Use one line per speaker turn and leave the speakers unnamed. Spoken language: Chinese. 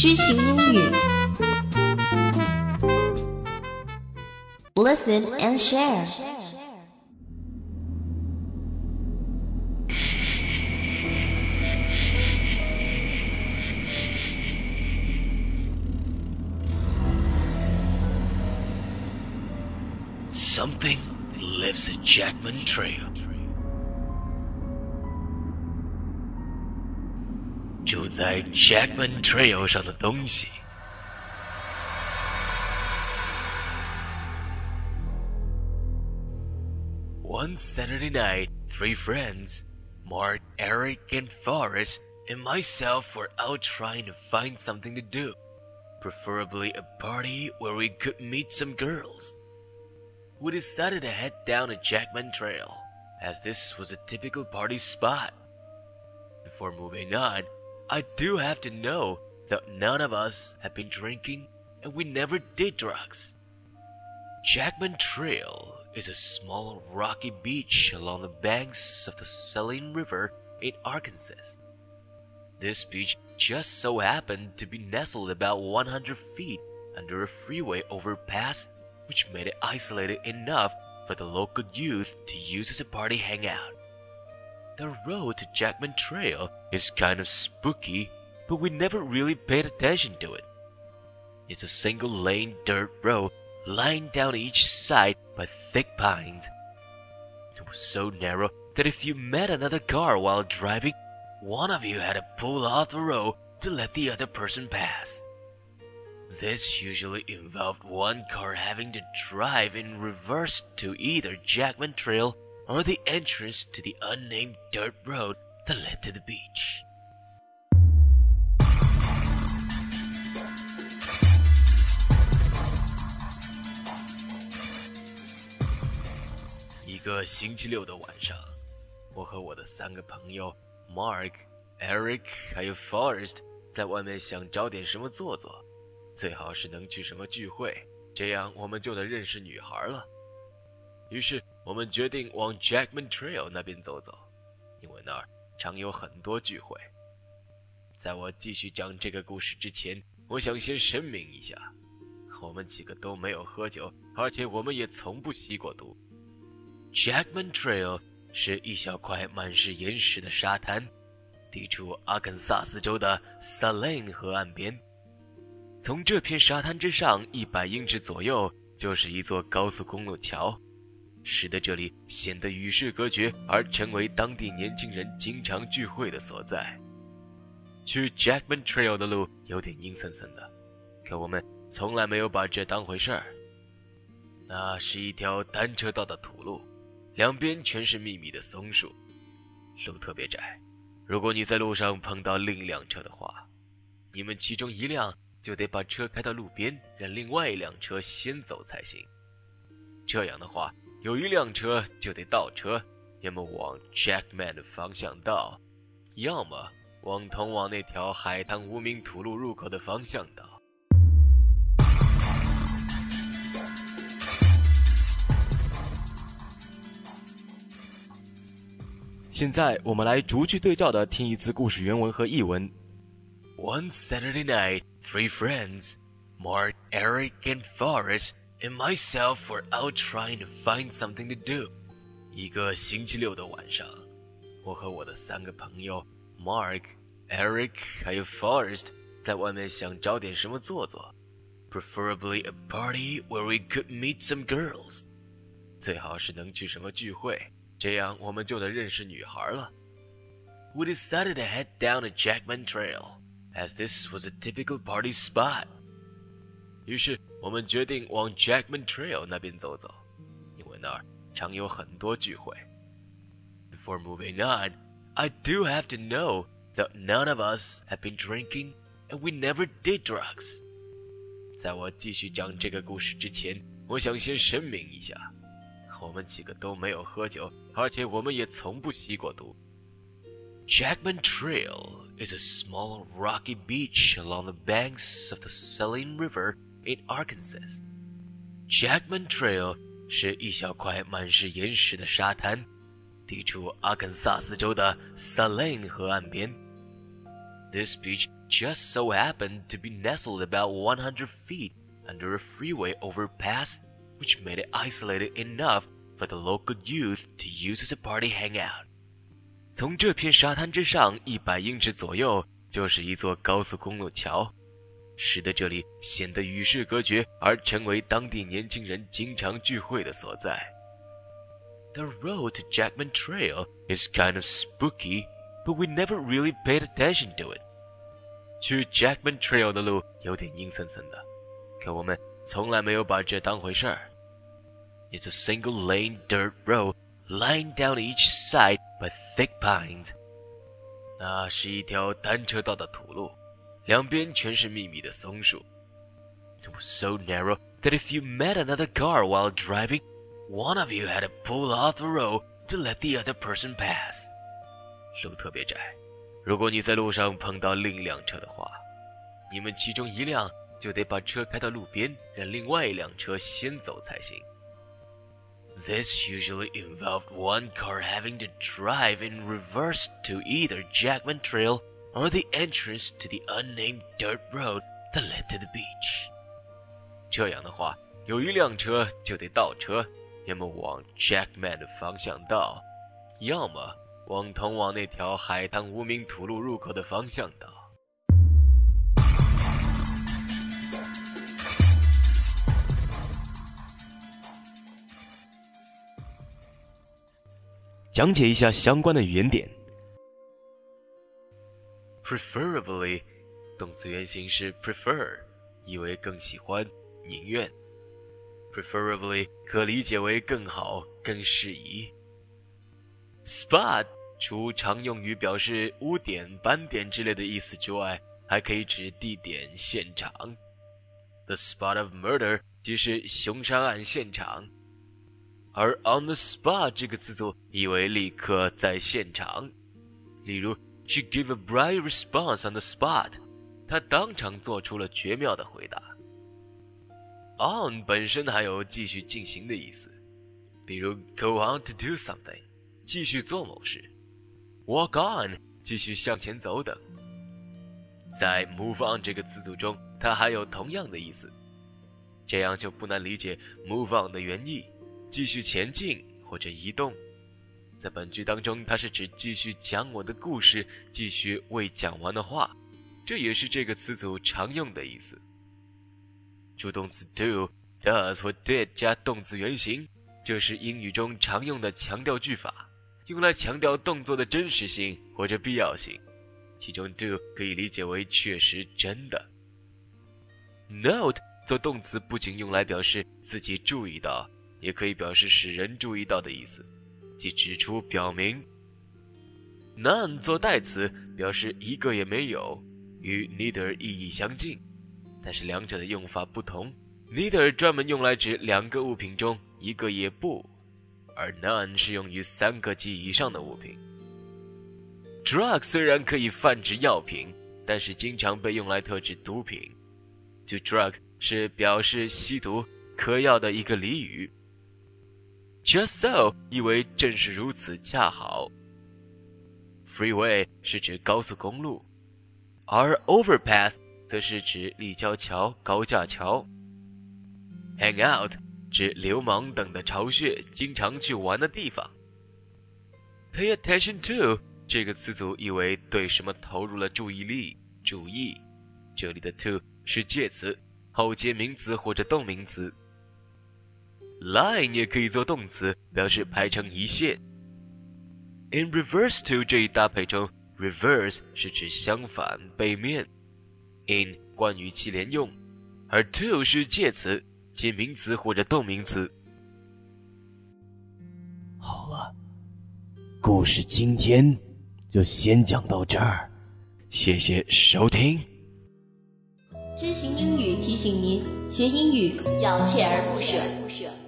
知行英语 Listen and share.
Something lives at Jackman Trail. 住在 Jackman Trail 上的东西。One Saturday night, 3 friends, Mark, Eric, and Forrest, and myself were out trying to find something to do, preferably a party where we could meet some girls. We decided to head down a Jackman Trail, as this was a typical party spot. Before moving on, I do have to know that none of us have been drinking and we never did drugs. Jackman Trail is a small rocky beach along the banks of the Saline River in Arkansas. This beach just so happened to be nestled about 100 feet under a freeway overpass, which made it isolated enough for the local youth to use as a party hangout. The road to Jackman Trail is kind of spooky, but we never really paid attention to it. It's a single-lane dirt road lined down each side by thick pines. It was so narrow that if you met another car while driving, one of you had to pull off the road to let the other person pass. This usually involved one car having to drive in reverse to either Jackman Trail or the entrance to the unnamed dirt road that led to the beach. 一个星期六的晚上，我和我的3个朋友 Mark、Eric 还有 Forrest 在外面想找点什么做做，最好是能去什么聚会，这样我们就能认识女孩了。于是我们决定往 Jackman Trail 那边走走，因为那儿常有很多聚会。在我继续讲这个故事之前，我想先声明一下，我们几个都没有喝酒，而且我们也从不吸过毒。Jackman Trail 是一小块满是岩石的沙滩，地处阿肯萨斯州的 Saline 河岸边。从这片沙滩之上100英尺左右就是一座高速公路桥，使得这里显得与世隔绝，而成为当地年轻人经常聚会的所在。去 Jackman Trail 的路有点阴森森的，可我们从来没有把这当回事儿。那是一条单车道的土路，两边全是密密的松树，路特别窄。如果你在路上碰到另一辆车的话，你们其中一辆就得把车开到路边，让另外一辆车先走才行。这样的话，有一辆车就得倒车，要么往 Jackman 的方向倒，要么往通往那条海滩无名土路入口的方向倒。现在我们来逐句对照的听一次故事原文和译文。One Saturday night, 3 friends, Mark, Eric, and Forrest, and myself were out trying to find something to do. 一个星期六的晚上，我和我的3个朋友 Mark、Eric 还有 Forrest 在外面想找点什么做做， preferably a party where we could meet some girls. 最好是能去什么聚会，这样我们就能认识女孩了。We decided to head down a Jackman Trail, as this was a typical party spot. 于是我们决定往 Jackman Trail 那边走走，因为那儿常有很多聚会。Before moving on, I do have to know that none of us have been drinking and we never did drugs. 在我继续讲这个故事之前，我想先声明一下，我们几个都没有喝酒，而且我们也从不吸过毒。Jackman Trail is a small rocky beach along the banks of the Saline River in Arkansas. Jackman Trail 是一小块满是岩石的沙滩，地处阿肯萨斯州的 Saline 河岸边。This beach just so happened to be nestled about 100 feet under a freeway overpass, which made it isolated enough for the local youth to use as a party hangout. 从这片沙滩之上100英尺左右就是一座高速公路桥，使得这里显得与世隔绝，而成为当地年轻人经常聚会的所在。The road to Jackman Trail is kind of spooky, but we never really paid attention to it. 去 Jackman Trail 的路有点阴森森的，可我们从来没有把这当回事儿。It's a single-lane dirt road lined down each side by thick pines. 那是一条单车道的土路，两边全是密密的松树。It was so narrow that if you met another car while driving, one of you had to pull off the road to let the other person pass. 路特别窄，如果你在路上碰到另一辆车的话，你们其中一辆就得把车开到路边，让另外一辆车先走才行。This usually involved one car having to drive in reverse to either Jackman Trail or the entrance to the unnamed dirt road that led to the beach. 这样的话，有一辆车就得倒车，要么往 Jackman 的方向倒，要么往通往那条海滩无名土路入口的方向倒。讲解一下相关的语言点。Preferably 动词原形是 prefer， 意为更喜欢、宁愿。Preferably 可理解为更好、更适宜。Spot 除常用于表示污点、斑点之类的意思之外，还可以指地点、现场。The spot of murder 即是凶杀案现场。而 on the spot 这个词组意为立刻在现场，例如 She gave a bright response on the spot， 她当场做出了绝妙的回答。On 本身还有继续进行的意思，比如 go on to do something， 继续做某事， walk on 继续向前走等。在 move on 这个词组中，它还有同样的意思，这样就不难理解 move on 的原意，继续前进或者移动。在本句当中，它是指继续讲我的故事，继续未讲完的话，这也是这个词组常用的意思。助动词 do、does 或 did 加动词原形，这是英语中常用的强调句法，用来强调动作的真实性或者必要性。其中 do 可以理解为确实真的。Note 做动词不仅用来表示自己注意到，也可以表示使人注意到的意思，即指出表明。None 做代词表示一个也没有，与 neither 意义相近，但是两者的用法不同。Neither 专门用来指两个物品中一个也不，而 none 适用于3个及以上的物品。Drug 虽然可以泛指药品，但是经常被用来特指毒品。To drug 是表示吸毒、嗑药的一个俚语。Just so 意为正是如此，恰好。Freeway 是指高速公路，而 overpass 则是指立交桥、高架桥。Hang out 指流氓等的巢穴，经常去玩的地方。Pay attention to 这个词组意为对什么投入了注意力、注意。这里的 to 是介词，后接名词或者动名词。Line 也可以做动词，表示排成一线。In reverse to 这一搭配中， reverse 是指相反、背面。In 冠语气连用，而 to 是介词，接名词或者动名词。好了，故事今天就先讲到这儿，谢谢收听。
知行英语提醒您，学英语要锲而不舍。